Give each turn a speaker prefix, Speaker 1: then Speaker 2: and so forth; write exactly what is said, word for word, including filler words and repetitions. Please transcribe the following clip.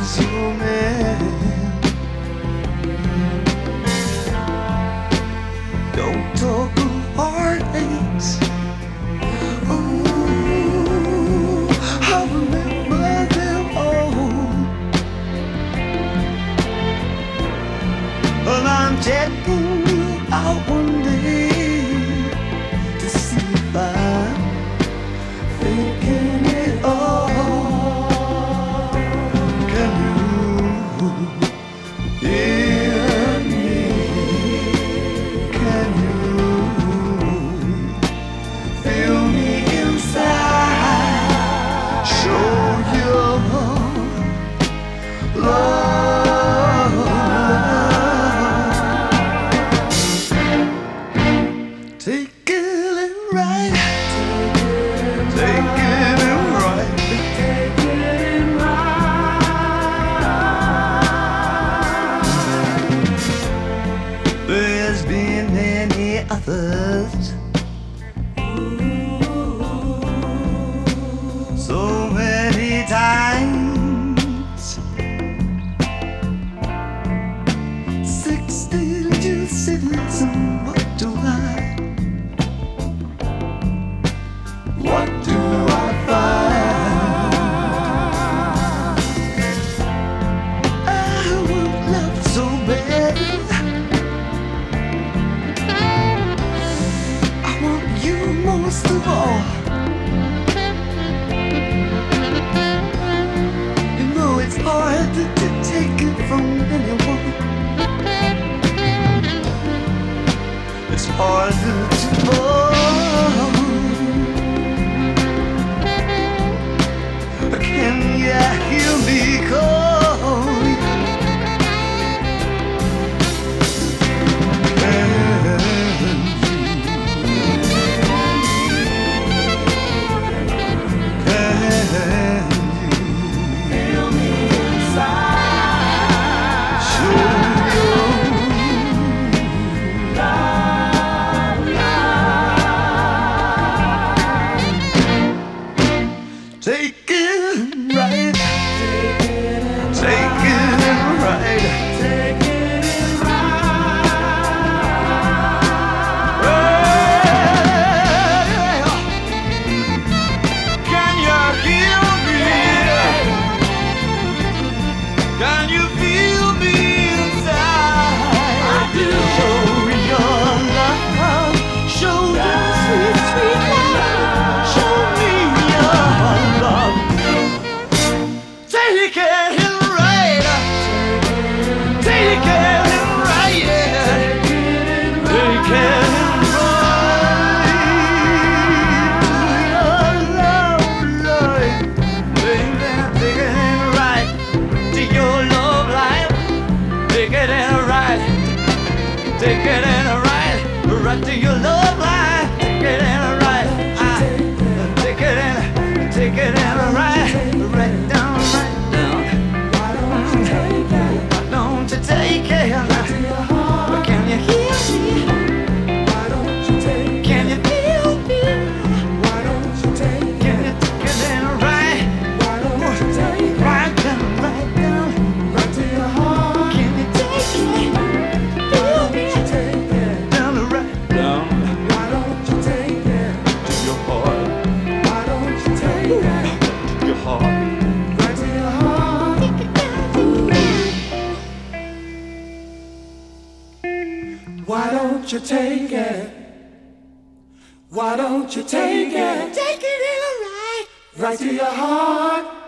Speaker 1: is your man. Don't talk of heartaches. Ooh, I remember them all. Well, I'm checking you out one day to see if I'm thinking it all. Can you hear me? Can you feel me inside? Show your love. Take it and right. Take it and right. Take it and right. There's been many others. So many times. Sixteen new cities, and what do I? What do I find? I would love so bad. I want you most of all. You know it's hard to, to take it from anyone. It's hard to, to fall. Can you hear me calling? Can you feel me inside? Show your love. Take it right. Take it and right. Take it and right. Can you hear me? Can you feel me inside? I do. Show me your love. Show the sweet, sweet love. Show me your love. Take it and right. Take it and right. Take it and right. Your love life. Take it and right to your love life. Take it and right. Take it and right. Right to your love life. Take it and right. Take it and take it and right. Right down, right down. Why don't you take it? Why don't you take it? Right to your heart. Can you hear me? Why don't you take it? Can you feel me? Why don't you take it? Can you take it and right? Why don't you take it? Right down, right down. Right to your heart. Can you take it? Feel me? Take it down, right down. Why don't you take it to your heart? Why don't you take it to your heart? Right to your heart. Why don't you take it? Why don't you take it? Take it in right. Right to your heart.